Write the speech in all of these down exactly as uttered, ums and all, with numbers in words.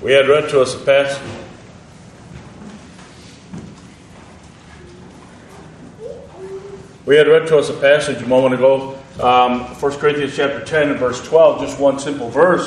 We had read to us a passage. We had read to us a passage a moment ago, um, First Corinthians chapter ten and verse twelve, just one simple verse.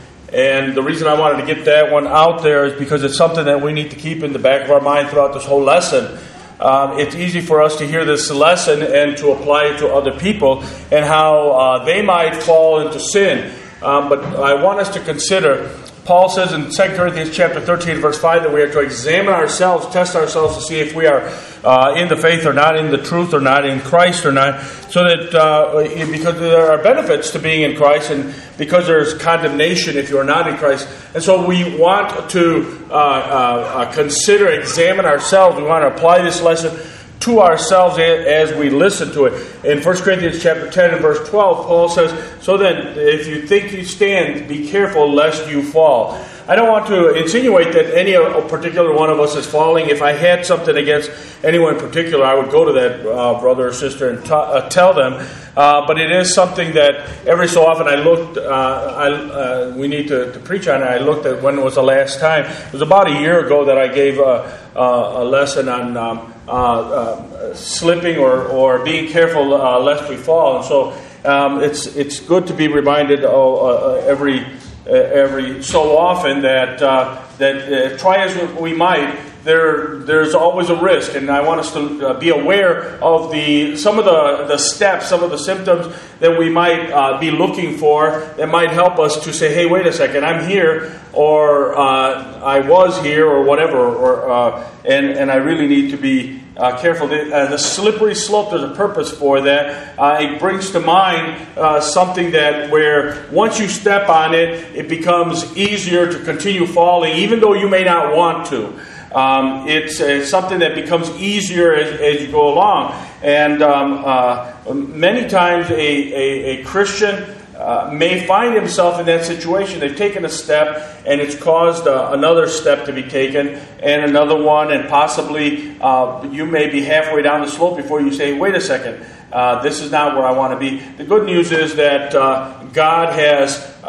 And the reason I wanted to get that one out there is because it's something that we need to keep in the back of our mind throughout this whole lesson. Um, it's easy for us to hear this lesson and to apply it to other people and how uh, they might fall into sin. Um, but I want us to consider, Paul says in Second Corinthians chapter thirteen, verse five, that we are to examine ourselves, test ourselves to see if we are uh, in the faith or not, in the truth or not, in Christ or not. So that, uh, because there are benefits to being in Christ and because there's condemnation if you are not in Christ. And so we want to uh, uh, consider, examine ourselves. We want to apply this lesson to ourselves as we listen to it. In First Corinthians chapter ten and verse twelve, Paul says, so then if you think you stand, be careful lest you fall. I don't want to insinuate that any particular one of us is falling. If I had something against anyone in particular, I would go to that uh, brother or sister and t- uh, tell them. Uh, but it is something that every so often I looked, uh, I, uh, we need to, to preach on it. I looked at when was the last time. It was about a year ago that I gave a, a, a lesson on um, uh, uh, slipping or, or being careful uh, lest we fall. And so um, it's it's good to be reminded oh, uh, every uh, every so often that uh, that uh, try as we might, there there's always a risk, and I want us to uh, be aware of the some of the, the steps, some of the symptoms that we might uh, be looking for that might help us to say, hey, wait a second, I'm here, or uh, I was here, or whatever, or uh, and and I really need to be uh, careful. The, uh, the slippery slope, there's a purpose for that. Uh, it brings to mind uh, something that where once you step on it, it becomes easier to continue falling, even though you may not want to. Um, it's uh, something that becomes easier as, as you go along. And um, uh, many times a, a, a Christian uh, may find himself in that situation. They've taken a step and it's caused uh, another step to be taken and another one, and possibly uh, you may be halfway down the slope before you say, wait a second, uh, this is not where I want to be. The good news is that uh, God has uh,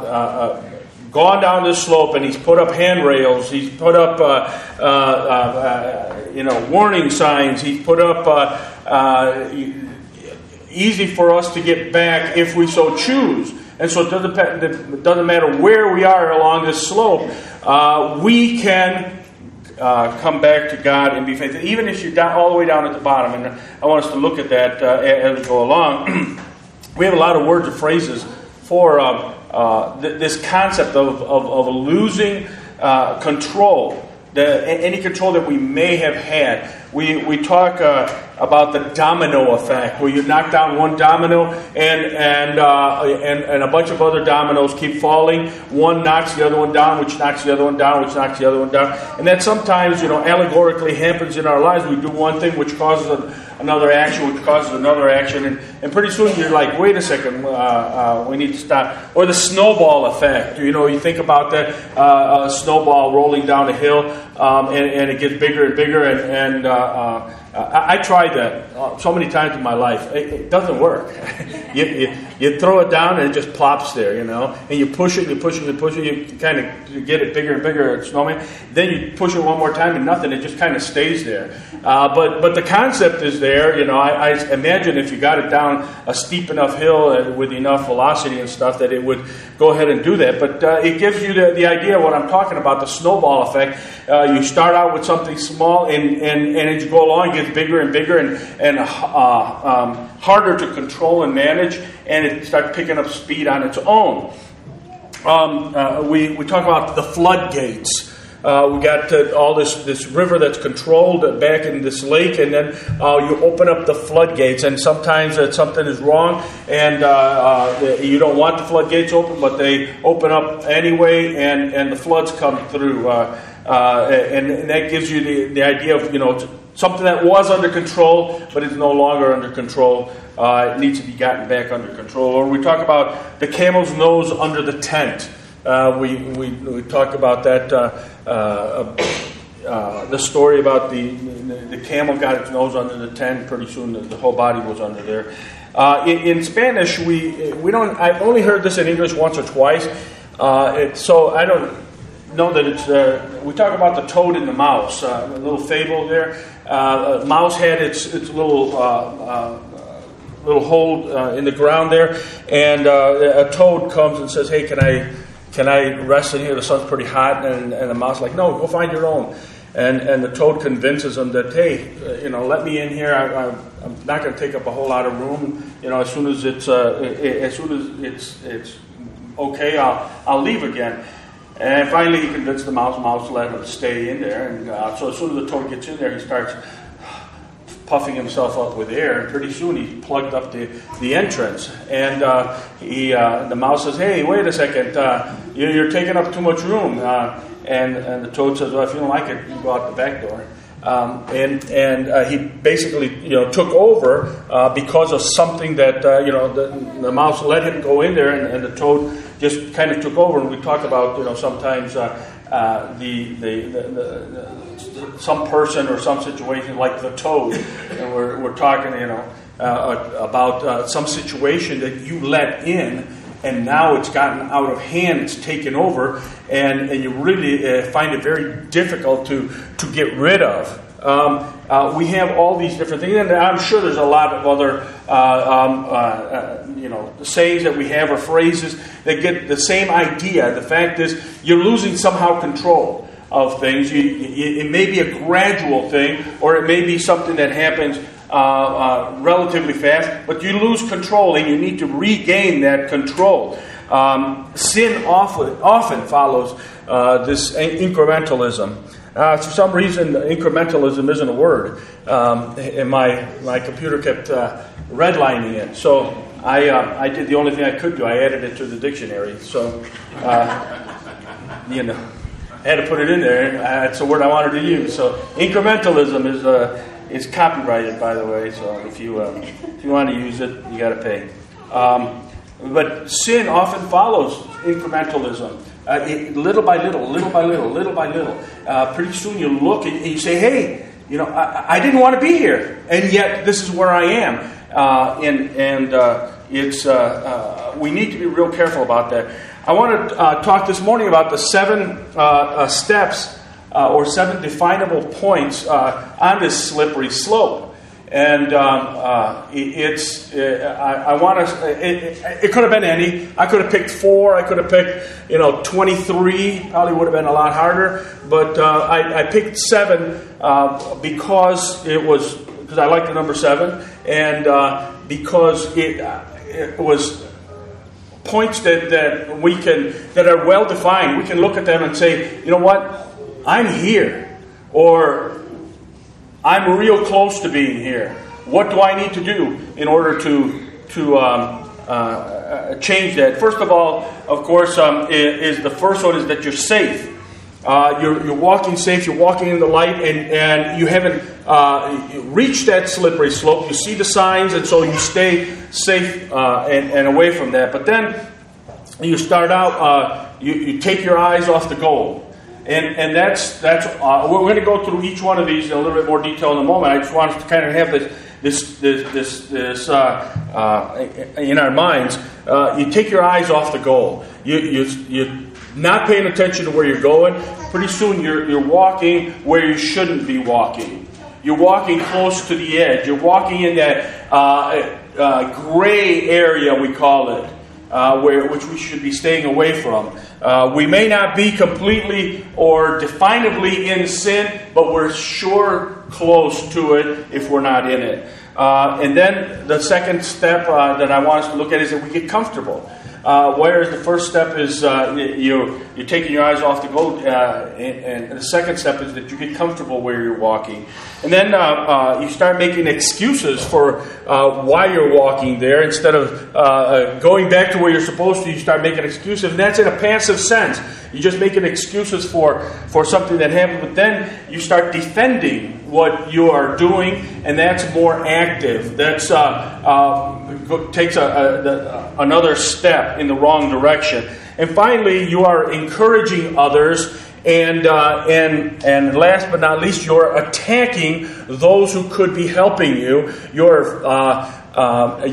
uh, gone down this slope, and He's put up handrails. He's put up, uh, uh, uh, you know, warning signs. He's put up uh, uh, easy for us to get back if we so choose. And so it doesn't, it doesn't matter where we are along this slope. Uh, we can uh, come back to God and be faithful, even if you're down all the way down at the bottom. And I want us to look at that uh, as we go along. We have a lot of words and phrases for Um, Uh, th- this concept of, of, of losing uh, control, the, any control that we may have had. We we talk uh, about the domino effect, where you knock down one domino and and, uh, and and a bunch of other dominoes keep falling. One knocks the other one down, which knocks the other one down, which knocks the other one down. And that sometimes, you know, allegorically happens in our lives. We do one thing which causes a, another action, which causes another action, and, and pretty soon you're like, wait a second, uh, uh, we need to stop. Or the snowball effect. You know, you think about that uh, a snowball rolling down a hill, um, and, and it gets bigger and bigger, and, and uh, uh, I, I tried that uh, so many times in my life. It, it doesn't work. you, you, you throw it down and it just plops there, you know, and you push it, you push it, you push it, you kind of get it bigger and bigger, at snowman. Then you push it one more time and nothing, it just kind of stays there. Uh, but but the concept is there, you know. I, I imagine if you got it down a steep enough hill with enough velocity and stuff that it would go ahead and do that. But uh, it gives you the, the idea of what I'm talking about, the snowball effect. Uh, you start out with something small, and, and, and as you go along, it gets bigger and bigger and, and uh, um, harder to control and manage, and it starts picking up speed on its own. Um, uh, we, we talk about the floodgates. Uh, we got uh, all this, this river that's controlled back in this lake, and then uh, you open up the floodgates, and sometimes uh, something is wrong, and uh, uh, you don't want the floodgates open, but they open up anyway, and, and the floods come through. Uh, uh, and, and that gives you the, the idea of, you know, something that was under control, but is no longer under control. Uh, it needs to be gotten back under control. Or we talk about the camel's nose under the tent. Uh, we, we we talk about that, uh, uh, uh, the story about the the camel got its nose under the tent. Pretty soon the, the whole body was under there. Uh, in, in Spanish, we we don't. I've only heard this in English once or twice, uh, it, so I don't know that it's, uh, we talk about the toad and the mouse, uh, a little fable there. Uh, a mouse had its, its little, uh, uh, little hole uh, in the ground there, and uh, a toad comes and says, hey, can I can I rest in here? The sun's pretty hot. And, and the mouse is like, no, go find your own. And and the toad convinces him that, hey, uh, you know, let me in here. I, I, I'm not going to take up a whole lot of room. You know, as soon as it's uh, as soon as it's it's okay, I'll I'll leave again. And finally, he convinced the mouse. Mouse let him stay in there. And uh, so as soon as the toad gets in there, he starts puffing himself up with air. And pretty soon, he plugged up the, the entrance. And uh, he uh, the mouse says, "Hey, wait a second! Uh, you, you're taking up too much room." Uh, and and the toad says, "Well, if you don't like it, you go out the back door." Um, and and uh, he basically, you know, took over uh, because of something that uh, you know the, the mouse let him go in there, and, and the toad just kind of took over. And we talk about, you know, sometimes uh, uh, the, the, the, the, the some person or some situation like the toad, and we're we're talking, you know, uh, about uh, some situation that you let in. And now it's gotten out of hand, it's taken over, and, and you really uh, find it very difficult to, to get rid of. Um, uh, we have all these different things, and I'm sure there's a lot of other uh, um, uh, uh, you know, sayings that we have or phrases that get the same idea. The fact is, you're losing somehow control of things. You, you, it may be a gradual thing, or it may be something that happens Uh, uh, relatively fast, but you lose control and you need to regain that control. Um, sin often, often follows uh, this incrementalism. Uh, for some reason, incrementalism isn't a word, um, and my my computer kept uh, redlining it. So I uh, I did the only thing I could do. I added it to the dictionary. So uh, you know, I had to put it in there. That's a word I wanted to use. So incrementalism is a uh, It's copyrighted, by the way, so if you uh, if you want to use it, you got to pay. Um, but sin often follows incrementalism, uh, it, little by little, little by little, little by little. Uh, pretty soon you look and you say, "Hey, you know, I, I didn't want to be here, and yet this is where I am." Uh, and and uh, it's uh, uh, we need to be real careful about that. I want to uh, talk this morning about the seven uh, uh, steps. Uh, or seven definable points uh, on this slippery slope, and um, uh, it, it's. Uh, I, I want to. It, it could have been any. I could have picked four. I could have picked, you know, twenty-three. Probably would have been a lot harder. But uh, I, I picked seven uh, because it was because I like the number seven, and uh, because it it was points that, that we can that are well defined. We can look at them and say, you know what? I'm here, or I'm real close to being here. What do I need to do in order to to um, uh, change that? First of all, of course, um, is, is the first one is that you're safe. Uh, you're, you're walking safe. You're walking in the light, and, and you haven't uh, reached that slippery slope. You see the signs, and so you stay safe uh, and, and away from that. But then you start out. Uh, you, you take your eyes off the goal. And and that's that's uh, we're going to go through each one of these in a little bit more detail in a moment. I just want us to kind of have this this this this, this uh, uh, in our minds. Uh, you take your eyes off the goal. You you you're not paying attention to where you're going. Pretty soon you're you're walking where you shouldn't be walking. You're walking close to the edge. You're walking in that uh, uh, gray area, we call it. Uh, where which we should be staying away from. Uh, we may not be completely or definably in sin, but we're sure close to it if we're not in it. Uh, and then the second step uh, that I want us to look at is that we get comfortable. Uh, whereas the first step is uh, you, you're taking your eyes off the goal, uh, and, and the second step is that you get comfortable where you're walking. And then uh, uh, you start making excuses for uh, why you're walking there. Instead of uh, going back to where you're supposed to, you start making excuses. And that's in a passive sense. You're just making excuses for, for something that happened. But then you start defending what you are doing, and that's more active. That's uh, uh, takes a, a, a, another step in the wrong direction. And finally, you are encouraging others. And uh, and and last but not least, you're attacking those who could be helping you. You're uh, uh, you're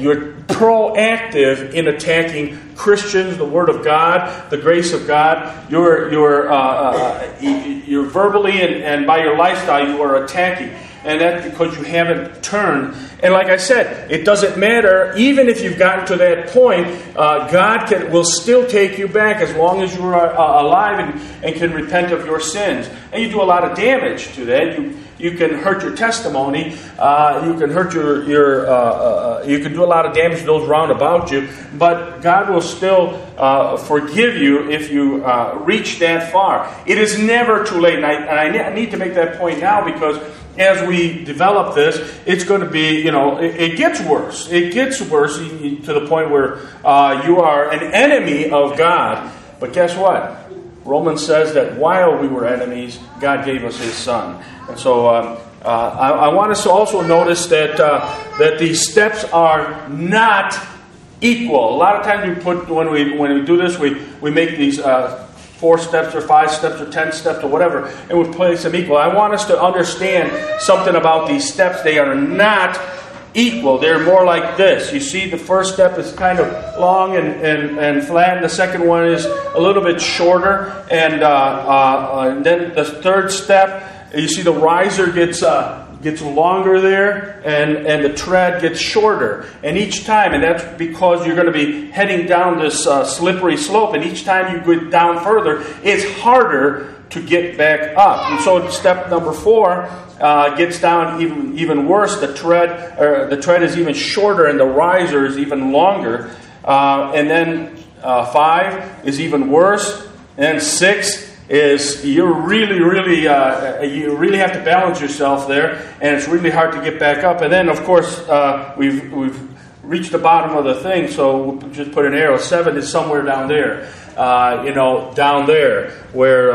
proactive in attacking Christians, the Word of God, the grace of God. You're, you're, uh, uh, you're verbally and, and by your lifestyle, you are attacking. And that's because you haven't turned. And like I said, it doesn't matter. Even if you've gotten to that point, uh, God can, will still take you back as long as you're uh, alive and, and can repent of your sins. And you do a lot of damage to that. You you can hurt your testimony. Uh, you can hurt your your. Uh, uh, you can do a lot of damage to those round about you. But God will still uh, forgive you if you uh, reach that far. It is never too late. And I, and I need to make that point now because as we develop this, it's going to be, you know, it, it gets worse. It gets worse to the point where uh, you are an enemy of God. But guess what? Romans says that while we were enemies, God gave us His Son. And so um, uh, I, I want us to also notice that uh, that these steps are not equal. A lot of times we put when we when we do this, we we make these uh, four steps or five steps or ten steps or whatever, and we place them equal. I want us to understand something about these steps. They are not equal. They're more like this. You see, the first step is kind of long and, and, and flat, and the second one is a little bit shorter, and, uh, uh, and then the third step, you see the riser gets uh, gets longer there, and, and the tread gets shorter. And each time, and that's because you're going to be heading down this uh, slippery slope, and each time you go down further, it's harder to get back up. And so step number four uh, gets down even even worse. The tread, or the tread is even shorter, and the riser is even longer. Uh, and then uh, five is even worse. And then six is you're really, really, uh, you really have to balance yourself there, and it's really hard to get back up. And then, of course, uh, we've we've reached the bottom of the thing, so we'll just put an arrow. Seven is somewhere down there. Uh, you know, down there, where uh,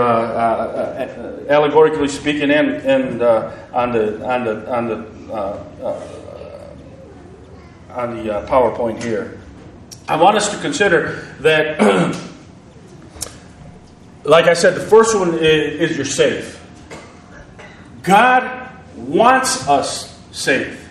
uh, allegorically speaking, and and uh, on the on the on the uh, uh, on the uh, PowerPoint here, I want us to consider that. Like I said, the first one is, is you're safe. God wants us safe.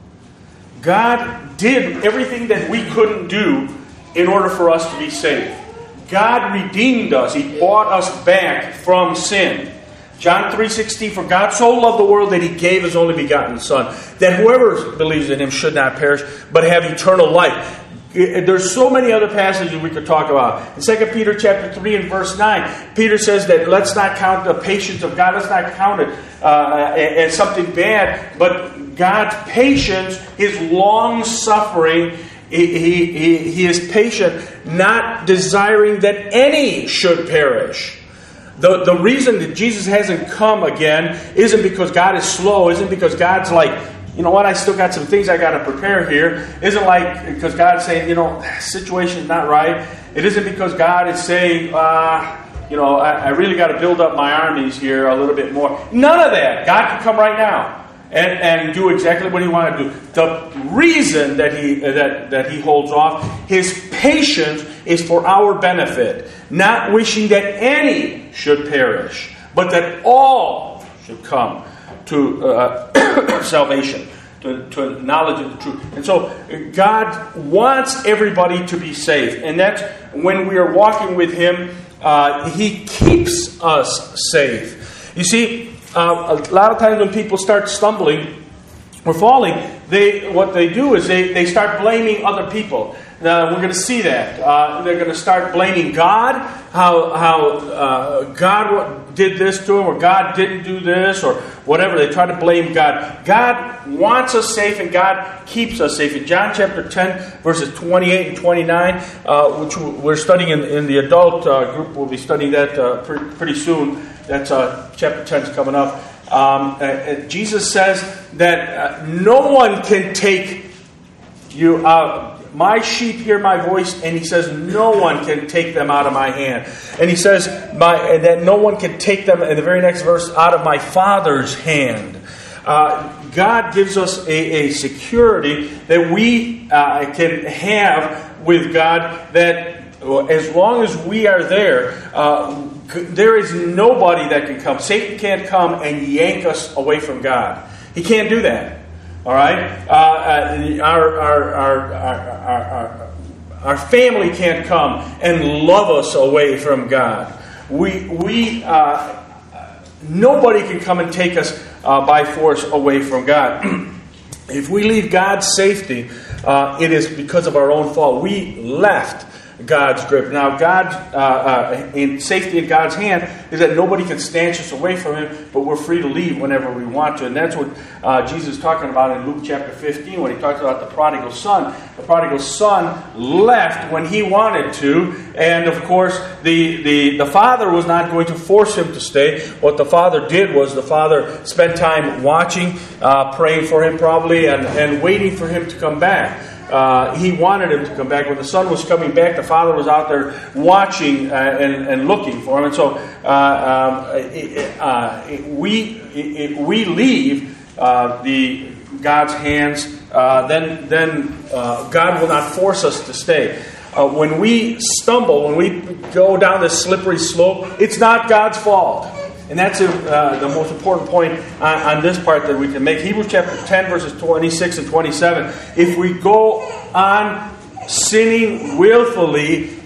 God did everything that we couldn't do in order for us to be safe. God redeemed us. He bought us back from sin. John three sixteen, for God so loved the world that He gave His only begotten Son, that whoever believes in Him should not perish, but have eternal life. There's so many other passages we could talk about. In Second Peter chapter three and verse nine, Peter says that let's not count the patience of God. Let's not count it uh, as something bad, but God's patience, His long suffering. He, he, he is patient, not desiring that any should perish. The, the reason that Jesus hasn't come again isn't because God is slow, isn't because God's like, you know what, I still got some things I got to prepare here. Isn't like because God's saying, you know, the situation's not right. It isn't because God is saying, uh, you know, I, I really got to build up my armies here a little bit more. None of that. God can come right now. And, and do exactly what He wanted to do. The reason that he that, that he holds off, His patience is for our benefit, not wishing that any should perish, but that all should come to uh, salvation, to, to knowledge of the truth. And so God wants everybody to be safe, and that's when we are walking with Him. Uh, he keeps us safe. You see. Uh, a lot of times when people start stumbling or falling, they what they do is they, they start blaming other people. Now, we're going to see that. Uh, they're going to start blaming God, how how uh, God did this to them, or God didn't do this, or whatever. They try to blame God. God wants us safe, and God keeps us safe. In John chapter ten, verses twenty-eight and twenty-nine, uh, which we're studying in, in the adult uh, group, we'll be studying that uh, pretty, pretty soon. That's uh, chapter ten is coming up. Um, uh, Jesus says that uh, no one can take you out. My sheep hear my voice, and He says no one can take them out of my hand. And He says my, and that no one can take them, in the very next verse, out of my Father's hand. Uh, God gives us a, a security that we uh, can have with God, that as long as we are there, uh, there is nobody that can come. Satan can't come and yank us away from God. He can't do that. All right? Uh, uh, our, our, our, our, our, our, our family can't come and love us away from God. We, we, uh, nobody can come and take us uh, by force away from God. If we leave God's safety, uh, it is because of our own fault. We left God's grip. Now, God, uh, uh, in safety in God's hand is that nobody can snatch us away from Him, but we're free to leave whenever we want to. And that's what uh, Jesus is talking about in Luke chapter fifteen when He talks about the prodigal son. The prodigal son left when he wanted to, and of course, the, the, the father was not going to force him to stay. What the father did was the father spent time watching, uh, praying for him probably, and, and waiting for him to come back. Uh, he wanted him to come back. When the son was coming back, the father was out there watching uh, and, and looking for him. And so uh, um, it, uh, it, we it, we leave uh, the God's hands. Uh, then then uh, God will not force us to stay. Uh, when we stumble, when we go down this slippery slope, it's not God's fault. And that's uh, the most important point on, on this part that we can make. Hebrews chapter ten, verses twenty-six and twenty-seven. If we go on sinning willfully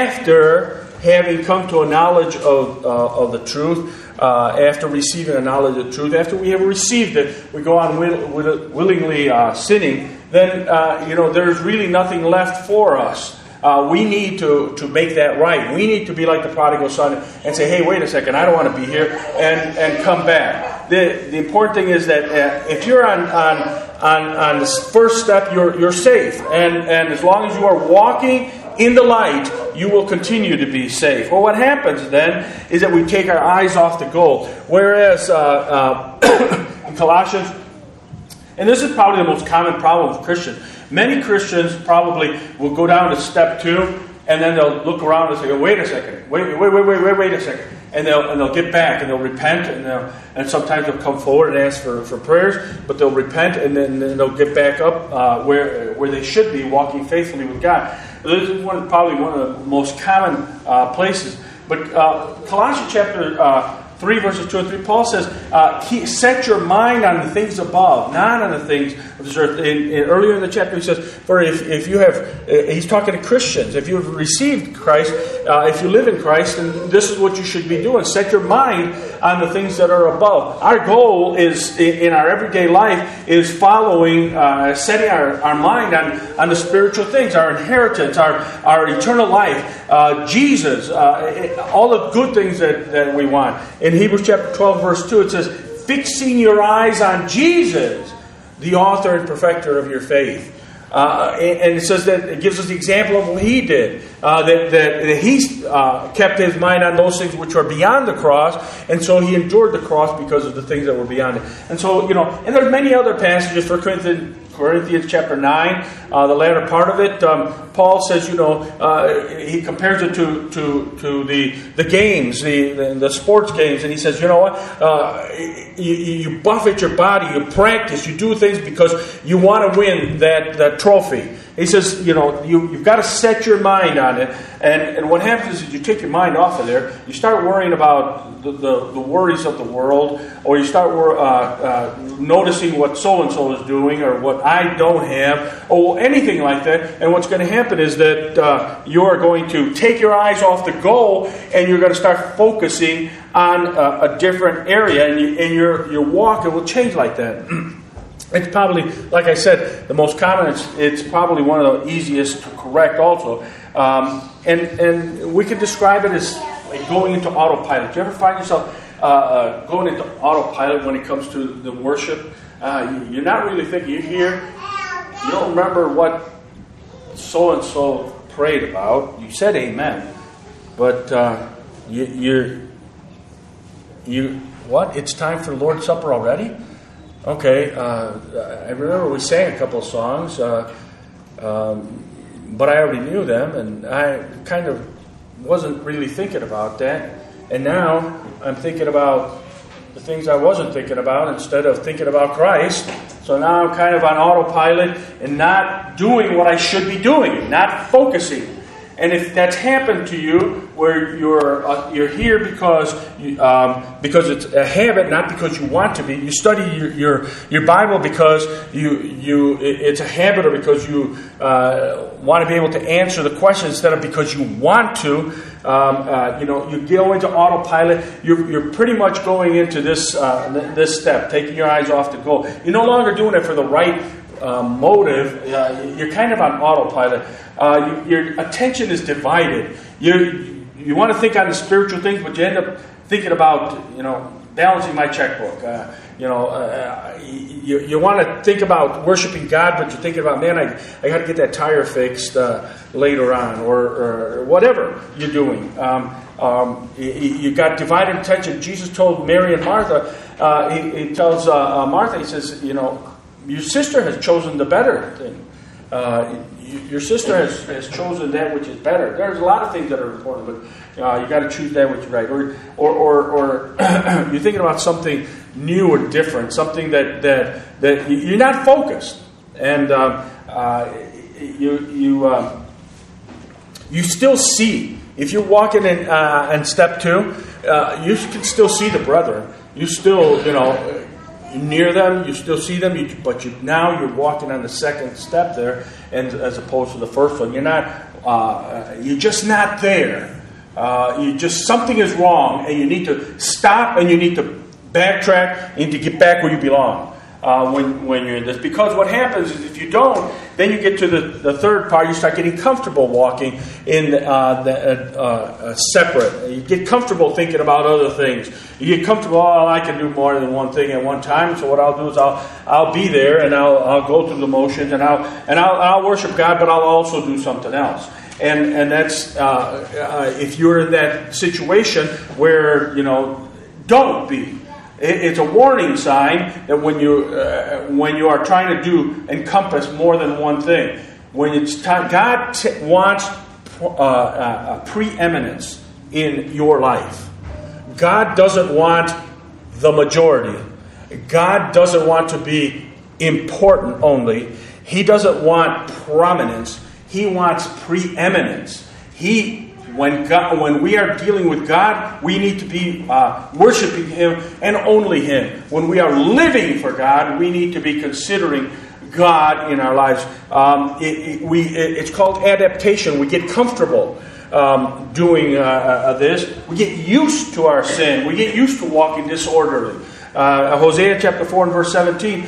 after having come to a knowledge of, uh, of the truth, uh, after receiving a knowledge of the truth, after we have received it, we go on will, will, willingly uh, sinning, then uh, you know there's really nothing left for us. Uh, we need to, to make that right. We need to be like the prodigal son and say, hey, wait a second, I don't want to be here, and, and come back. The, the important thing is that uh, if you're on, on, on, on the first step, you're, you're safe. And, and as long as you are walking in the light, you will continue to be safe. Well, what happens then is that we take our eyes off the goal. Whereas uh, uh, in Colossians, and this is probably the most common problem with Christians, many Christians probably will go down to step two, and then they'll look around and say, "Wait a second, wait, wait, wait, wait, wait, wait a second," and they'll and they'll get back and they'll repent, and they'll and sometimes they'll come forward and ask for, for prayers, but they'll repent and then, then they'll get back up uh, where where they should be, walking faithfully with God. This is one probably one of the most common uh, places. But uh, Colossians chapter uh, three, verses two and three, Paul says, uh, he, set your mind on the things above, not on the things of this earth. In, in, earlier in the chapter he says, for if, if you have, uh, he's talking to Christians, if you have received Christ, uh, if you live in Christ, then this is what you should be doing. Set your mind on the things that are above. Our goal is, in, in our everyday life, is following, uh, setting our, our mind on, on the spiritual things, our inheritance, our, our eternal life, uh, Jesus, uh, all the good things that, that we want. In Hebrews chapter twelve, verse two, it says, fixing your eyes on Jesus, the author and perfecter of your faith. Uh, and it says that it gives us the example of what he did. Uh, that, that, that he uh, kept his mind on those things which are beyond the cross, and so he endured the cross because of the things that were beyond it. And so, you know, and there are many other passages. For Corinthians, Corinthians chapter nine, uh, the latter part of it, um, Paul says, you know, uh, he compares it to to, to the the games, the, the the sports games, and he says, you know what, uh, you, you buffet your body, you practice, you do things because you want to win that that trophy. He says, you know, you, you've got to set your mind on it. And, and what happens is you take your mind off of there, you start worrying about the, the, the worries of the world, or you start uh, uh, noticing what so-and-so is doing, or what I don't have, or anything like that. And what's going to happen is that uh, you are going to take your eyes off the goal, and you're going to start focusing on a, a different area, and, you, and your, your walk, it will change like that. It's probably, like I said, the most common. It's, it's probably one of the easiest to correct also. Um, and, and we could describe it as like going into autopilot. Do you ever find yourself uh, uh, going into autopilot when it comes to the worship? Uh, you're not really thinking. You're here. You don't remember what so-and-so prayed about. You said amen. But uh, you, you're, you, what? It's time for Lord's Supper already? Okay, uh, I remember we sang a couple of songs, uh, um, but I already knew them, and I kind of wasn't really thinking about that. And now I'm thinking about the things I wasn't thinking about instead of thinking about Christ. So now I'm kind of on autopilot and not doing what I should be doing, not focusing. And if that's happened to you, where you're uh, you're here because you, um, because it's a habit, not because you want to be. You study your your, your Bible because you you it's a habit, or because you uh, want to be able to answer the question instead of because you want to. Um, uh, you know, you go into autopilot. You're, you're pretty much going into this uh, this step, taking your eyes off the goal. You're no longer doing it for the right uh, motive. Uh, you're kind of on autopilot. Uh, you, your attention is divided. You you want to think on the spiritual things, but you end up thinking about, you know, balancing my checkbook. Uh, you know, uh, you, you want to think about worshiping God, but you're thinking about, man, I I got to get that tire fixed uh, later on, or, or whatever you're doing. Um, um, you, you got divided attention. Jesus told Mary and Martha. Uh, he, he tells uh, uh, Martha, he says, you know, your sister has chosen the better thing. Uh, your sister has, has chosen that which is better. There's a lot of things that are important, but uh, you got to choose that which is right. Or, or, or, or you're thinking about something new or different, something that that, that you're not focused, and um, uh, you you um, you still see. If you're walking in uh, in step two, uh, you can still see the brethren. You still, you know, near them. You still see them, you, but you now you're walking on the second step there, and as opposed to the first one, you're not. Uh, you're just not there. Uh, you just something is wrong, and you need to stop, and you need to backtrack, and to get back where you belong. Uh, when when you're in this, because what happens is if you don't, then you get to the, the third part. You start getting comfortable walking in uh, the, uh, uh, separate. You get comfortable thinking about other things. You get comfortable. Oh, I can do more than one thing at one time. So what I'll do is I'll I'll be there and I'll I'll go through the motions and I'll and I'll, I'll worship God, but I'll also do something else. And and that's uh, uh, if you're in that situation where, you know, don't be. It's a warning sign that when you uh, when you are trying to do encompass more than one thing, when it's time, God t- wants uh, uh, preeminence in your life. God doesn't want the majority. God doesn't want to be important only. He doesn't want prominence. He wants preeminence. He. When God, when we are dealing with God, we need to be uh, worshiping Him and only Him. When we are living for God, we need to be considering God in our lives. Um, it, it, we, it, it's called adaptation. We get comfortable um, doing uh, uh, this. We get used to our sin. We get used to walking disorderly. Uh, Hosea chapter four and verse seventeen,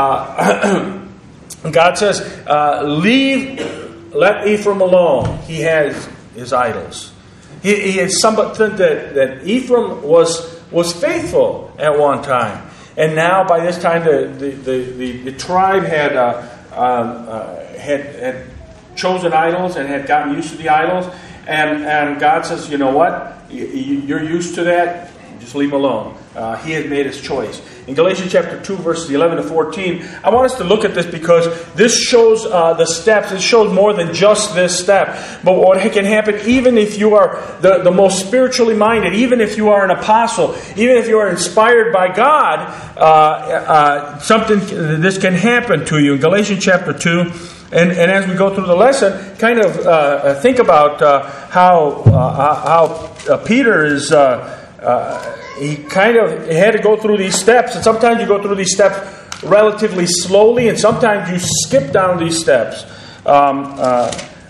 uh, God says, uh, "Leave, let Ephraim alone. He has his idols." He, he is something that, that Ephraim was was faithful at one time, and now by this time the the the, the, the tribe had uh, um, uh, had had chosen idols and had gotten used to the idols, and and God says, you know what, you, you're used to that. Just leave him alone. Uh, he has made his choice. In Galatians chapter two, verses eleven to fourteen, I want us to look at this because this shows uh, the steps. It shows more than just this step. But what can happen, even if you are the, the most spiritually minded, even if you are an apostle, even if you are inspired by God, uh, uh, something this can happen to you. In Galatians chapter two, and, and as we go through the lesson, kind of uh, think about uh, how uh, how uh, Peter is. Uh, Uh, he kind of had to go through these steps, and sometimes you go through these steps relatively slowly, and sometimes you skip down these steps. Um, uh,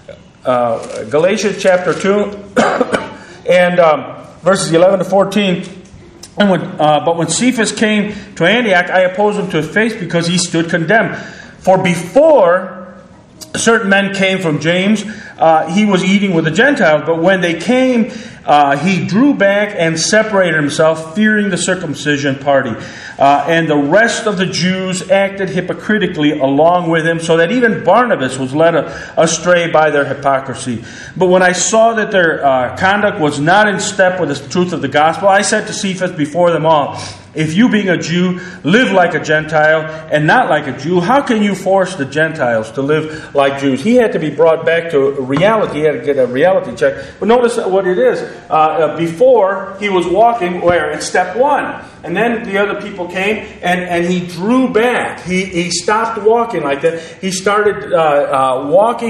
uh, Galatians chapter two, and um, verses eleven to fourteen. And when, uh, but when Cephas came to Antioch, I opposed him to his face because he stood condemned. For before certain men came from James, uh, he was eating with the Gentiles, but when they came, Uh, he drew back and separated himself, fearing the circumcision party. Uh, and the rest of the Jews acted hypocritically along with him, so that even Barnabas was led astray by their hypocrisy. But when I saw that their uh, conduct was not in step with the truth of the gospel, I said to Cephas before them all, "If you, being a Jew, live like a Gentile and not like a Jew, how can you force the Gentiles to live like Jews?" He had to be brought back to reality. He had to get a reality check. But notice what it is. Uh, before, he was walking where? In step one. And then the other people came, and, and he drew back. He he stopped walking like that. He started uh, uh, walking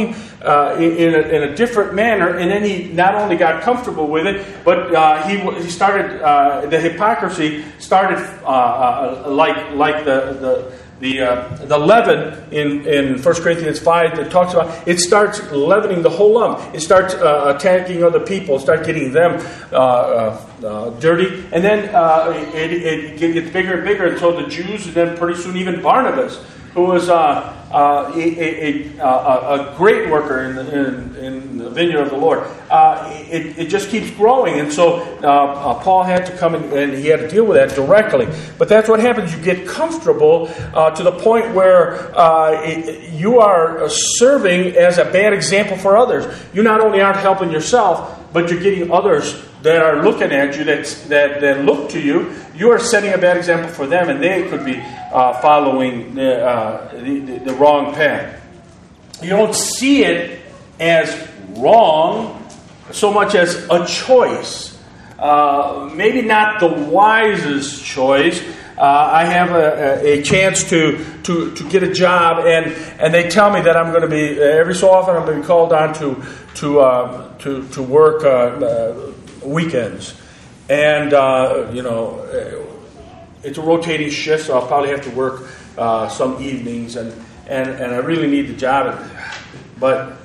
uh, in, a, in a different manner, and then he not only got comfortable with it, but uh, he he started uh, the hypocrisy started uh, uh, like like the the. The uh, the leaven in, in First Corinthians five that talks about, it starts leavening the whole lump. It starts uh, attacking other people, start getting them uh, uh, uh, dirty. And then uh, it, it gets bigger and bigger until the Jews, and then pretty soon even Barnabas, who was uh, uh, a, a, a, a great worker in the, in, in the vineyard of the Lord. Uh, it, it just keeps growing. And so uh, uh, Paul had to come in, and he had to deal with that directly. But that's what happens. You get comfortable uh, to the point where uh, it, you are serving as a bad example for others. You not only aren't helping yourself, but you're getting others that are looking at you, that, that, that look to you. You are setting a bad example for them, and they could be uh, following the, uh, the, the, the wrong path. You don't see it as wrong so much as a choice. Uh, maybe not the wisest choice. Uh, I have a, a, a chance to, to, to get a job, and, and they tell me that I'm going to be, every so often I'm going to be called on to, to, uh, to, to work uh, uh, weekends. And, uh, you know, it's a rotating shift, so I'll probably have to work uh, some evenings, and, and, and I really need the job. But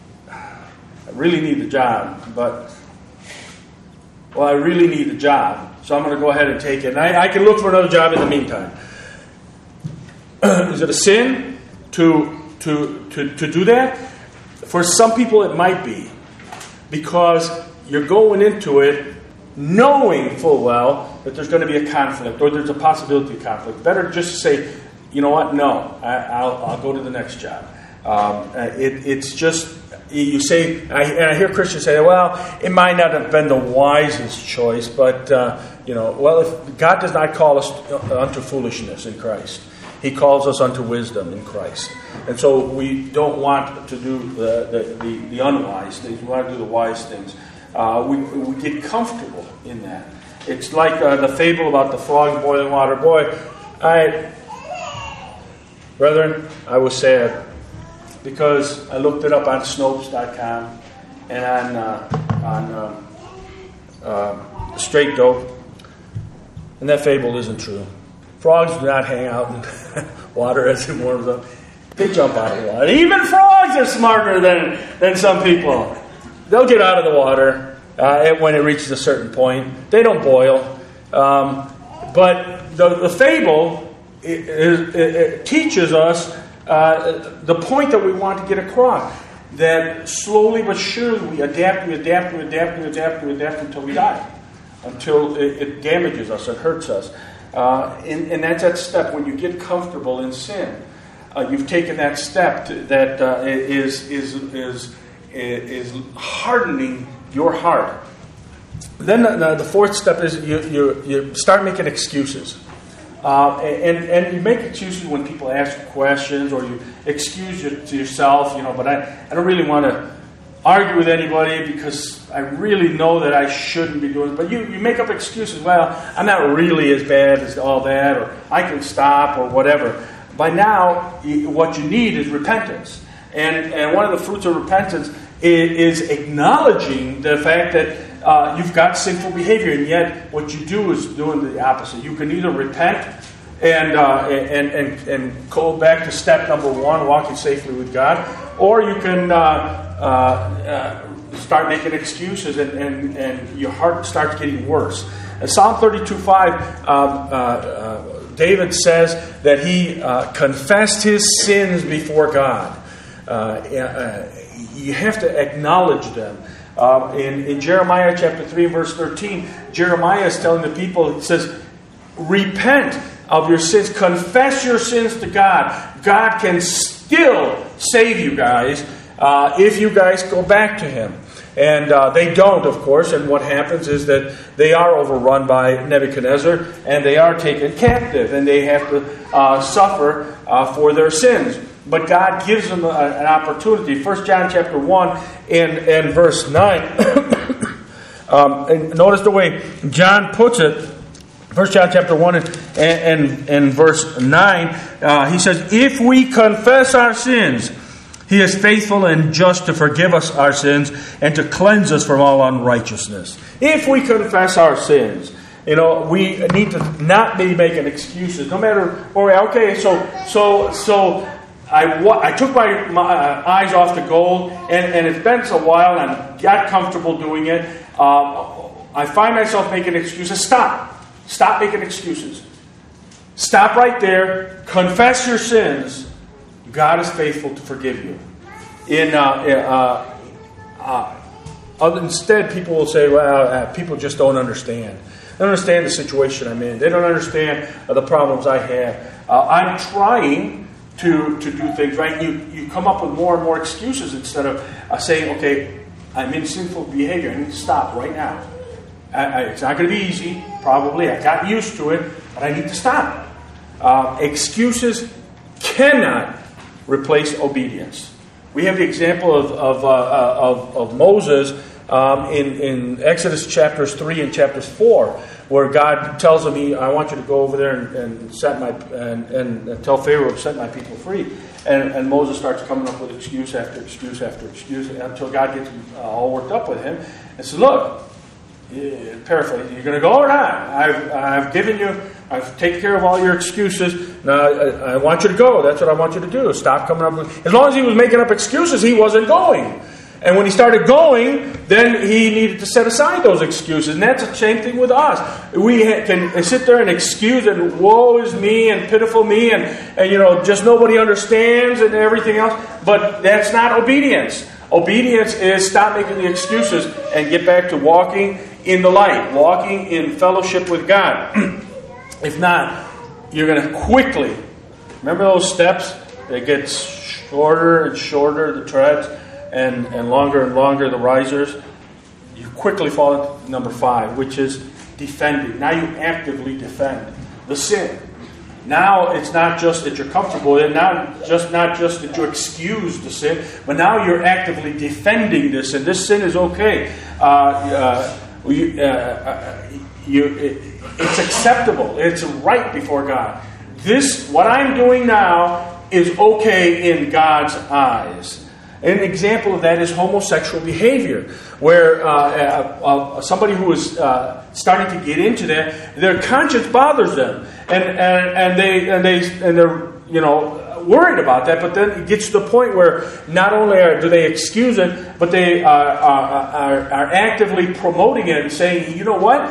I really need the job, but, well, I really need the job, so I'm going to go ahead and take it. And I, I can look for another job in the meantime. Is it a sin to, to, to, to do that? For some people it might be, because you're going into it knowing full well that there's going to be a conflict, or there's a possibility of conflict. Better just to say, you know what, no, I, I'll, I'll go to the next job. Um, it, it's just, you say, I, and I hear Christians say, well, it might not have been the wisest choice, but, uh, you know, well, if God does not call us unto foolishness in Christ. He calls us unto wisdom in Christ. And so we don't want to do the, the, the, the unwise things. We want to do the wise things. Uh, we, we get comfortable in that. It's like uh, the fable about the frog in boiling water. Boy, I, brethren, I was sad because I looked it up on Snopes dot com and on uh, on um, uh, Straight Dope, and that fable isn't true. Frogs do not hang out in water as it warms up. They jump out of the water. Even frogs are smarter than, than some people. They'll get out of the water uh, when it reaches a certain point. They don't boil. Um, but the, the fable it, it, it teaches us uh, the point that we want to get across. That slowly but surely we adapt, we adapt, we adapt, we adapt, we adapt until we die. Until it, it damages us, it hurts us. Uh, and, and that's that step when you get comfortable in sin. Uh, you've taken that step to, that uh, is, is, is, is hardening your heart. Then the, the fourth step is you, you, you start making excuses. Uh, and, and you make excuses when people ask questions, or you excuse your, to yourself, you know, but I, I don't really want to argue with anybody because I really know that I shouldn't be doing it. But you, you make up excuses. Well, I'm not really as bad as all that, or I can stop, or whatever. By now, what you need is repentance. And, and one of the fruits of repentance is, is acknowledging the fact that uh, you've got sinful behavior, and yet what you do is doing the opposite. You can either repent and, uh, and, and, and go back to step number one, walking safely with God, or you can uh, uh, uh, start making excuses, and, and, and your heart starts getting worse. And Psalm thirty-two five, um, uh, uh, David says that he uh, confessed his sins before God. Uh, uh, you have to acknowledge them. Uh, in, in Jeremiah chapter three, verse thirteen, Jeremiah is telling the people, he says, repent of your sins, confess your sins to God. God can still save you guys uh, if you guys go back to Him. And uh, they don't, of course, and what happens is that they are overrun by Nebuchadnezzar, and they are taken captive, and they have to uh, suffer uh, for their sins. But God gives them a, an opportunity. First John chapter one and, and verse nine. um, and notice the way John puts it. First John chapter one and, and, and verse nine. Uh, he says, if we confess our sins, He is faithful and just to forgive us our sins and to cleanse us from all unrighteousness. If we confess our sins, you know, we need to not be making excuses. No matter, okay, so so so I, I took my, my eyes off the gold, and, and it's been a while, and I got comfortable doing it. Um, I find myself making excuses. Stop. Stop making excuses. Stop right there. Confess your sins. God is faithful to forgive you. In uh, uh, uh, Instead, people will say, well, uh, people just don't understand. They don't understand the situation I'm in. They don't understand uh, the problems I have. Uh, I'm trying to, to do things right. You, you come up with more and more excuses instead of uh, saying, okay, I'm in sinful behavior. I need to stop right now. I, I, it's not going to be easy, probably. I got used to it, but I need to stop. Uh, excuses cannot replace obedience. We have the example of of, uh, of, of Moses um, in, in Exodus chapters three and chapters four, where God tells him, he, I want you to go over there and, and set my and, and tell Pharaoh to set my people free. And, and Moses starts coming up with excuse after excuse after excuse until God gets uh, all worked up with him and says, look, yeah, paraphrase, you're going to go or not? I've, I've given you, I've taken care of all your excuses. Now I, I want you to go. That's what I want you to do. Stop coming up with... As long as he was making up excuses, he wasn't going. And when he started going, then he needed to set aside those excuses. And that's the same thing with us. We can sit there and excuse and woe is me and pitiful me and, and you know, just nobody understands and everything else. But that's not obedience. Obedience is stop making the excuses and get back to walking in the light, walking in fellowship with God. If not, you're going to quickly, remember those steps? It gets shorter and shorter, the treads, and, and longer and longer, the risers. You quickly fall into number five, which is defending. Now you actively defend the sin. Now it's not just that you're comfortable, and not just not just that you excuse the sin, but now you're actively defending this, and this sin is okay. Uh, uh, you, uh, you, it, it's acceptable. It's right before God. This, what I'm doing now, is okay in God's eyes. An example of that is homosexual behavior, where uh, uh, uh, somebody who is uh, starting to get into that, their conscience bothers them, and and, and they and they and they're you know worried about that. But then it gets to the point where not only are, do they excuse it, but they uh, are, are are actively promoting it and saying, you know what,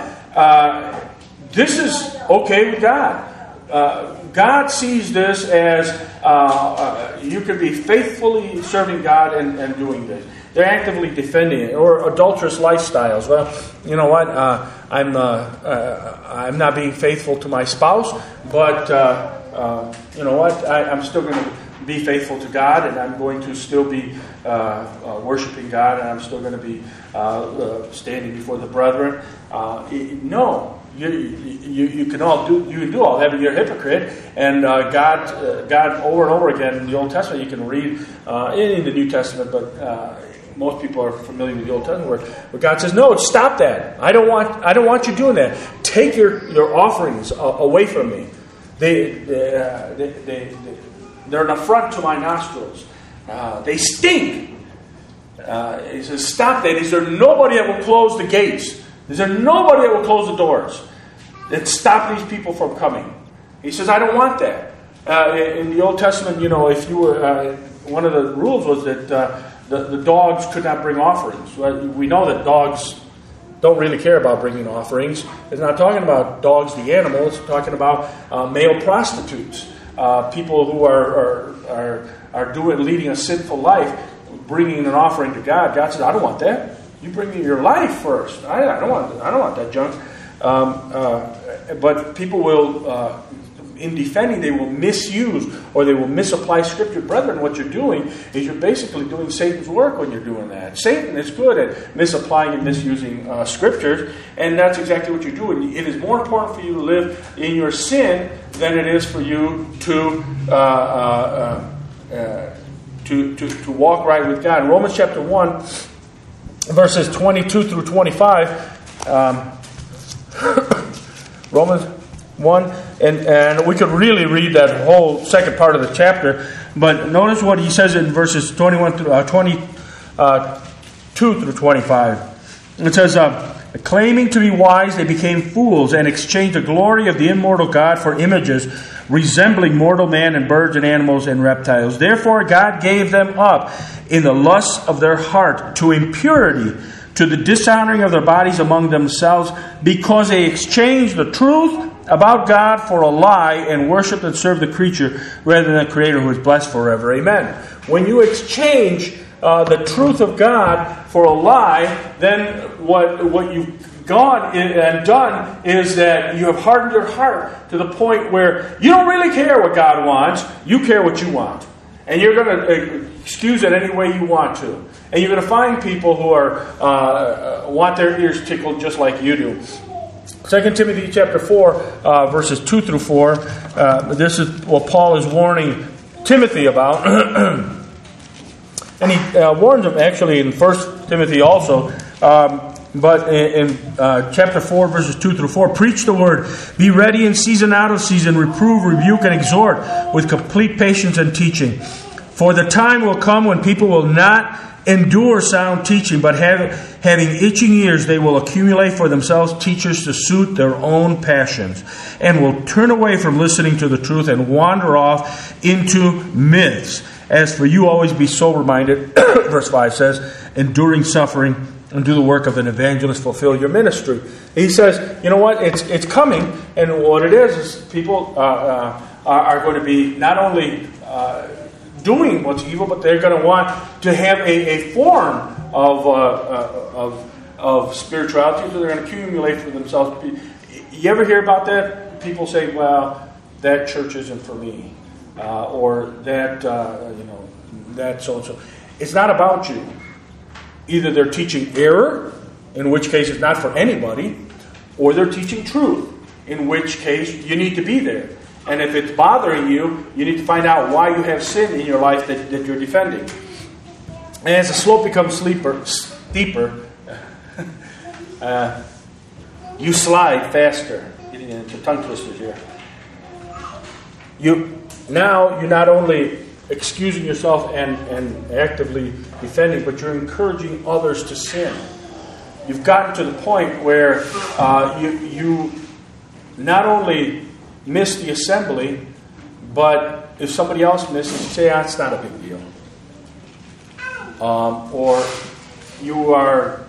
uh, this is okay with God. Uh, God sees this as uh, uh, you can be faithfully serving God and, and doing this. They're actively defending it. Or adulterous lifestyles. Well, you know what? Uh, I'm uh, uh, I'm not being faithful to my spouse, but uh, uh, you know what? I, I'm still going to be faithful to God, and I'm going to still be uh, uh, worshiping God, and I'm still going to be uh, uh, standing before the brethren. Uh, no. You, you you can all do you can do all that, but you're a hypocrite. And uh, God uh, God over and over again in the Old Testament, you can read uh, in the New Testament, but uh, most people are familiar with the Old Testament, where, where God says, "No, stop that! I don't want I don't want you doing that. Take your, your offerings uh, away from me. They they, uh, they, they, they they're an affront to my nostrils. Uh, they stink." Uh, he says, "Stop that! Is there nobody that will close the gates? Is there nobody that will close the doors that stop these people from coming?" He says, "I don't want that." Uh, in the Old Testament, you know, if you were, uh, one of the rules was that uh, the, the dogs could not bring offerings. Well, we know that dogs don't really care about bringing offerings. It's not talking about dogs, the animal. It's talking about uh, male prostitutes, uh, people who are are are, are doing leading a sinful life, bringing an offering to God. God says, "I don't want that. You bring me your life first. I, I don't want. I don't want that junk." Um, uh, but people will, uh, in defending, they will misuse or they will misapply Scripture. Brethren, what you're doing is you're basically doing Satan's work when you're doing that. Satan is good at misapplying and misusing uh, Scriptures, and that's exactly what you're doing. It is more important for you to live in your sin than it is for you to uh, uh, uh, to, to to walk right with God. In Romans chapter one. Verses twenty-two through twenty-five, um, Romans one, and, and we could really read that whole second part of the chapter. But notice what he says in verses twenty-one through uh, twenty-two through twenty-five. It says, uh, claiming to be wise, they became fools and exchanged the glory of the immortal God for images resembling mortal man and birds and animals and reptiles. Therefore God gave them up in the lusts of their heart to impurity, to the dishonoring of their bodies among themselves, because they exchanged the truth about God for a lie and worshipped and served the creature rather than the Creator who is blessed forever. Amen. When you exchange uh, the truth of God for a lie, then what what you've gone and done is that you have hardened your heart to the point where you don't really care what God wants, you care what you want. And you're going to excuse it any way you want to. And you're going to find people who are uh, want their ears tickled just like you do. Second Timothy chapter four, uh, verses two through four. Uh, this is what Paul is warning Timothy about. And he uh, warns him actually in First Timothy also. Um, but in, in uh, chapter four, verses two through four, preach the word. Be ready in season, out of season. Reprove, rebuke, and exhort with complete patience and teaching. For the time will come when people will not endure sound teaching, but have, having itching ears, they will accumulate for themselves teachers to suit their own passions, and will turn away from listening to the truth and wander off into myths. As for you, always be sober-minded, verse five says, enduring suffering, and do the work of an evangelist, fulfill your ministry. He says, you know what, it's it's coming, and what it is, is people uh, uh, are, are going to be not only uh, doing what's evil, but they're going to want to have a, a form of, uh, uh, of of spirituality, so they're going to accumulate for themselves. You ever hear about that? People say, well, that church isn't for me. Uh, or that, uh, you know, that so-and-so. It's not about you. Either they're teaching error, in which case it's not for anybody, or they're teaching truth, in which case you need to be there. And if it's bothering you, you need to find out why you have sin in your life that, that you're defending. And as the slope becomes steeper, steeper uh, you slide faster. Getting into tongue twisters here. You... Now, you're not only excusing yourself and, and actively defending, but you're encouraging others to sin. You've gotten to the point where uh, you, you not only miss the assembly, but if somebody else misses, you say, ah, it's not a big deal. Um, or you are,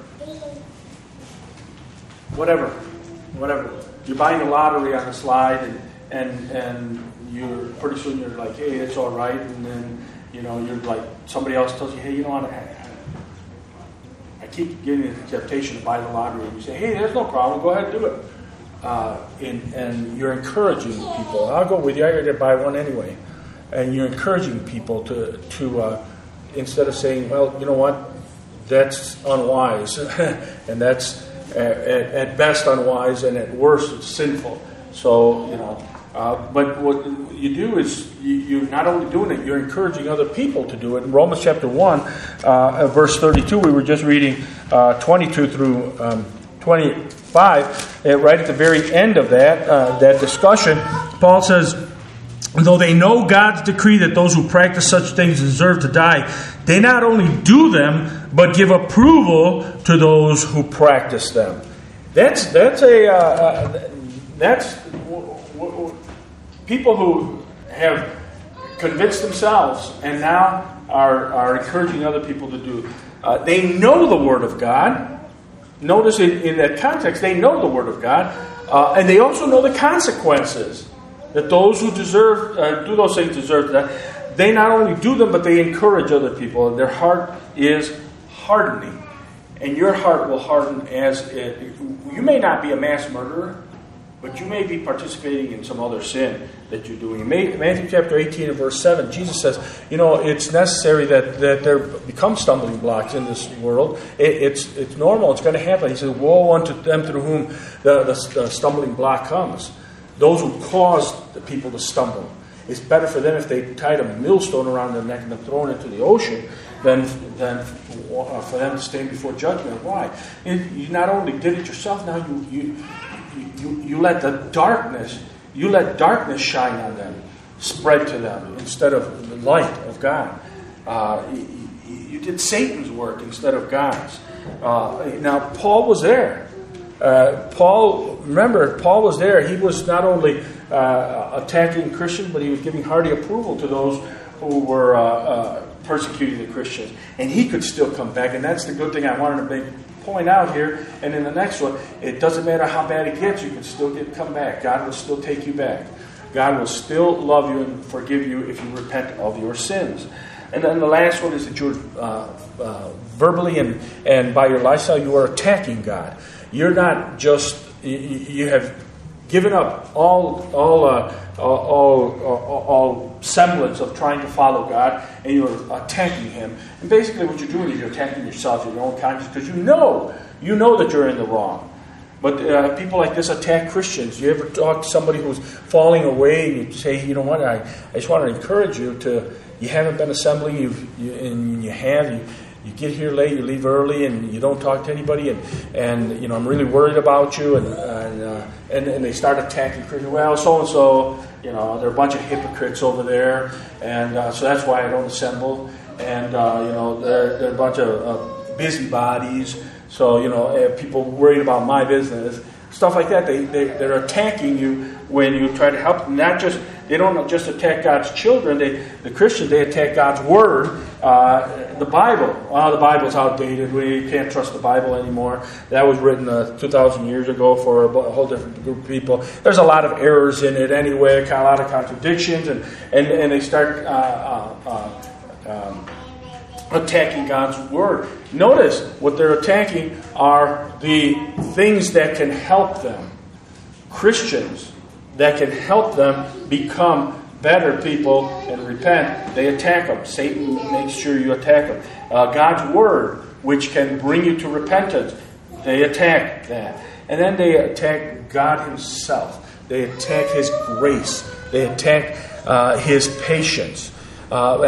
whatever, whatever. You're buying the lottery on the slide, and and and you're pretty soon you're like, hey, it's all right, and then you know you're like somebody else tells you, hey, you know what, I, I keep getting the temptation to buy the lottery, and you say, hey, there's no problem, go ahead and do it, uh, and and you're encouraging people. I'll go with you. I got to buy one anyway, and you're encouraging people to to uh, instead of saying, well, you know what, that's unwise, and that's at, at best unwise, and at worst it's sinful. So you know. Uh, but what you do is you, you're not only doing it, you're encouraging other people to do it. In Romans chapter one, uh, verse thirty-two, we were just reading uh, twenty-two through um, twenty-five. Uh, right at the very end of that uh, that discussion, Paul says, though they know God's decree that those who practice such things deserve to die, they not only do them, but give approval to those who practice them. That's that's a uh, that's. People who have convinced themselves and now are, are encouraging other people to do. Uh, they know the Word of God. Notice in, in that context, they know the Word of God. Uh, and they also know the consequences. That those who deserve uh, do those things deserve that. They not only do them, but they encourage other people. Their heart is hardening. And your heart will harden as it, you may not be a mass murderer, but you may be participating in some other sin that you're doing. In Matthew chapter eighteen and verse seven, Jesus says, you know, it's necessary that, that there become stumbling blocks in this world. It, it's it's normal. It's going to happen. He says, woe unto them through whom the, the, the stumbling block comes. Those who cause the people to stumble. It's better for them if they tied a millstone around their neck and they're thrown into the ocean than, than for them to stand before judgment. Why? You not only did it yourself, now you... you You, you let the darkness, you let darkness shine on them. spread to them instead of the light of God. Uh, you, you did Satan's work instead of God's. Uh, now, Paul was there. Uh, Paul, remember, Paul was there. He was not only uh, attacking Christians, but he was giving hearty approval to those who were uh, uh, persecuting the Christians. And he could still come back. And that's the good thing I wanted to make, point out here. And in the next one, it doesn't matter how bad it gets, you can still get come back. God will still take you back. God will still love you and forgive you if you repent of your sins. And then the last one is that you're uh, uh, verbally and, and by your lifestyle, you are attacking God. You're not just, you, you have given up all all, uh, all, all all semblance of trying to follow God, and you're attacking Him. And basically what you're doing is you're attacking yourself, your own conscience, because you know, you know that you're in the wrong. But uh, people like this attack Christians. You ever talk to somebody who's falling away, and you say, you know what, I, I just want to encourage you to, you haven't been assembling, you've, you, and you have, you, you get here late, you leave early, and you don't talk to anybody, and, and you know, I'm really worried about you, and and, uh, and, and they start attacking Christians. Well, so-and-so, you know, they're a bunch of hypocrites over there, and uh, so that's why I don't assemble, and, uh, you know, they're, they're a bunch of uh, busybodies, so, you know, people worried about my business, stuff like that. They, they, they're attacking you when you try to help them. Not just, they don't just attack God's children, they, the Christians, they attack God's Word, uh, the Bible. Oh, the Bible's outdated, we can't trust the Bible anymore. That was written uh, two thousand years ago for a whole different group of people. There's a lot of errors in it anyway, a lot of contradictions, and, and, and they start uh, uh, uh, um, attacking God's Word. Notice what they're attacking are the things that can help them. Christians that can help them become better people and repent. They attack them. Satan makes sure you attack them. Uh, God's Word, which can bring you to repentance, they attack that. And then they attack God Himself. They attack His grace. They attack uh, His patience. Uh,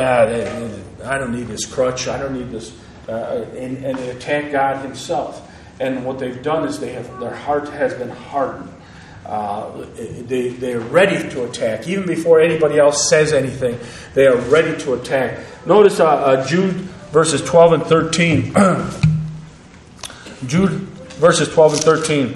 I don't need this crutch. I don't need this. Uh, and, and they attack God Himself. And what they've done is they have their heart has been hardened. Uh, they they're ready to attack even before anybody else says anything. They are ready to attack. Notice uh, uh, Jude verses twelve and thirteen. Jude verses twelve and thirteen.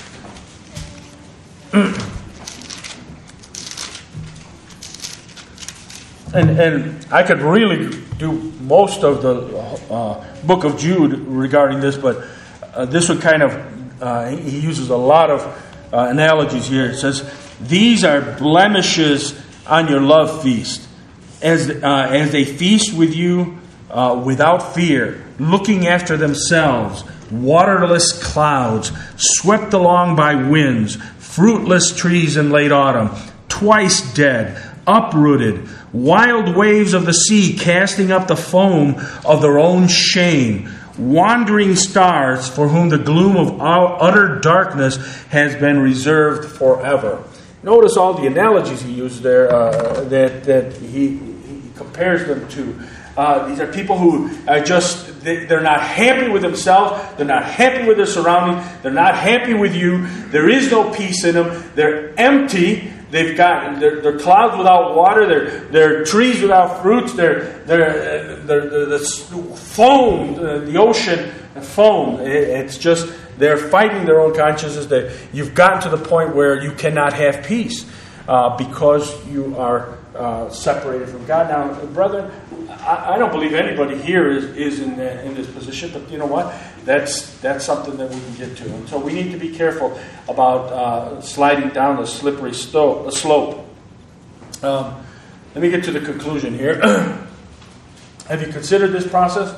And and I could really do most of the uh, book of Jude regarding this, but uh, this one kind of, uh, he uses a lot of uh, analogies here. It says, these are blemishes on your love feast, as, uh, as they feast with you uh, without fear, looking after themselves, waterless clouds, swept along by winds, fruitless trees in late autumn, twice dead, uprooted, wild waves of the sea casting up the foam of their own shame, wandering stars for whom the gloom of utter darkness has been reserved forever. Notice all the analogies he used there uh, that, that he, he compares them to. Uh, these are people who are just, they, they're not happy with themselves. They're not happy with their surroundings. They're not happy with you. There is no peace in them. They're empty. They've got they're, they're clouds without water. They're they're trees without fruits. They're they're they're, they're the foam, the ocean foam. It's just they're fighting their own consciences. That you've gotten to the point where you cannot have peace uh, because you are uh, separated from God. Now, brethren, I, I don't believe anybody here is is in the, in this position. But you know what? That's that's something that we can get to. And so we need to be careful about uh, sliding down the slippery sto- slope. Um, let me get to the conclusion here. Have you considered this process?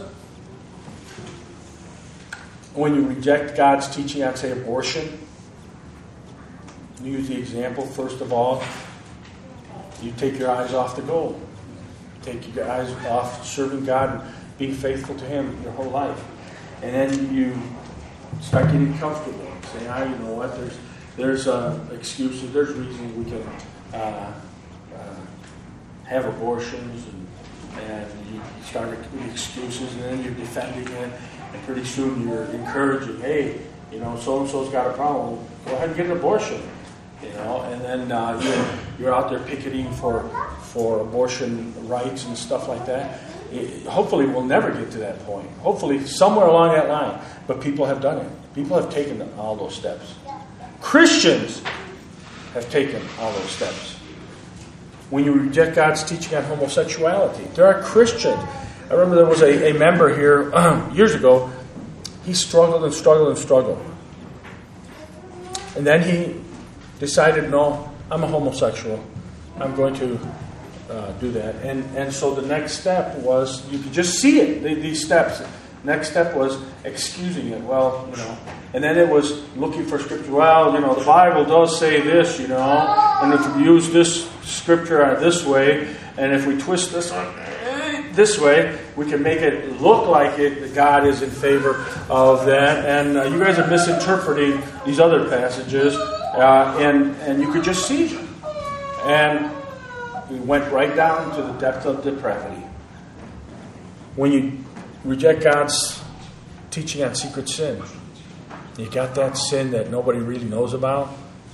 When you reject God's teaching on, say, abortion, you use the example, first of all, you take your eyes off the goal. Take your eyes off serving God and being faithful to Him your whole life. And then you start getting comfortable. Say, ah, you know what, there's there's uh, excuses, there's reasons we can uh, uh, have abortions, and, and you start making excuses, and then you're defending it, and pretty soon you're encouraging, hey, you know, so-and-so's got a problem, go ahead and get an abortion. You know, and then uh, you're, you're out there picketing for for abortion rights and stuff like that. It, hopefully, we'll never get to that point. Hopefully, somewhere along that line. But people have done it. People have taken all those steps. Christians have taken all those steps. When you reject God's teaching on homosexuality, there are Christians. I remember there was a, a member here um, years ago. He struggled and struggled and struggled. And then he decided, no, I'm a homosexual. I'm going to uh, do that. And and so the next step was, you could just see it, the, these steps. Next step was excusing it. Well, you know. And then it was looking for scripture. Well, you know, the Bible does say this, you know. And if we use this scripture this way, and if we twist this this way, we can make it look like it that God is in favor of that. And uh, you guys are misinterpreting these other passages. Uh, and, and you could just see. And we went right down to the depth of depravity. When you reject God's teaching on secret sin, you got that sin that nobody really knows about,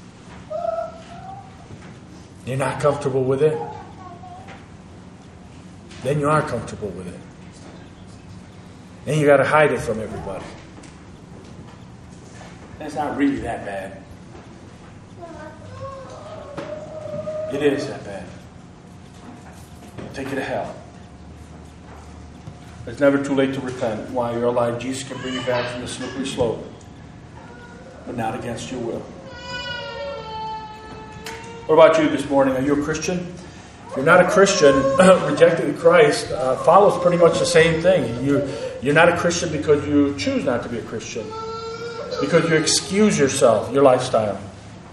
you're not comfortable with it, then you are comfortable with it. Then you got to hide it from everybody. And it's not really that bad. It is that bad. It'll take you to hell. It's never too late to repent. While you're alive, Jesus can bring you back from the slippery slope, but not against your will. What about you this morning? Are you a Christian? If you're not a Christian, rejecting Christ uh, follows pretty much the same thing. You, you're not a Christian because you choose not to be a Christian, because you excuse yourself, your lifestyle.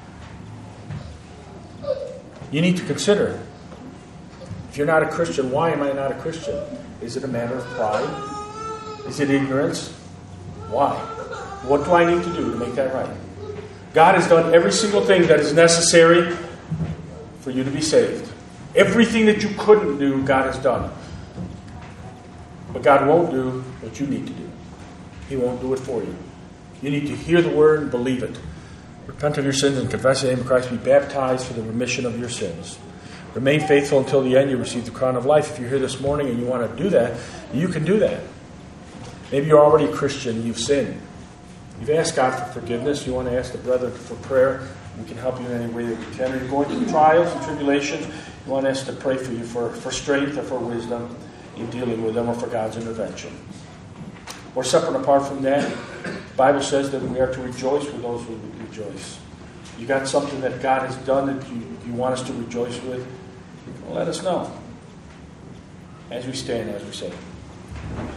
You need to consider, if you're not a Christian, why am I not a Christian? Is it a matter of pride? Is it ignorance? Why? What do I need to do to make that right? God has done every single thing that is necessary for you to be saved. Everything that you couldn't do, God has done. But God won't do what you need to do. He won't do it for you. You need to hear the word and believe it. Repent of your sins and confess the name of Christ. Be baptized for the remission of your sins. Remain faithful until the end. You receive the crown of life. If you're here this morning and you want to do that, you can do that. Maybe you're already a Christian. You've sinned. You've asked God for forgiveness. You want to ask the brethren for prayer. We can help you in any way that we can. Or you're going through trials and tribulations. You want us to pray for you for, for strength or for wisdom in dealing with them, or for God's intervention. Or separate and apart from that, the Bible says that we are to rejoice with those who rejoice. You got something that God has done that you, you want us to rejoice with? Well, let us know as we stand, as we say.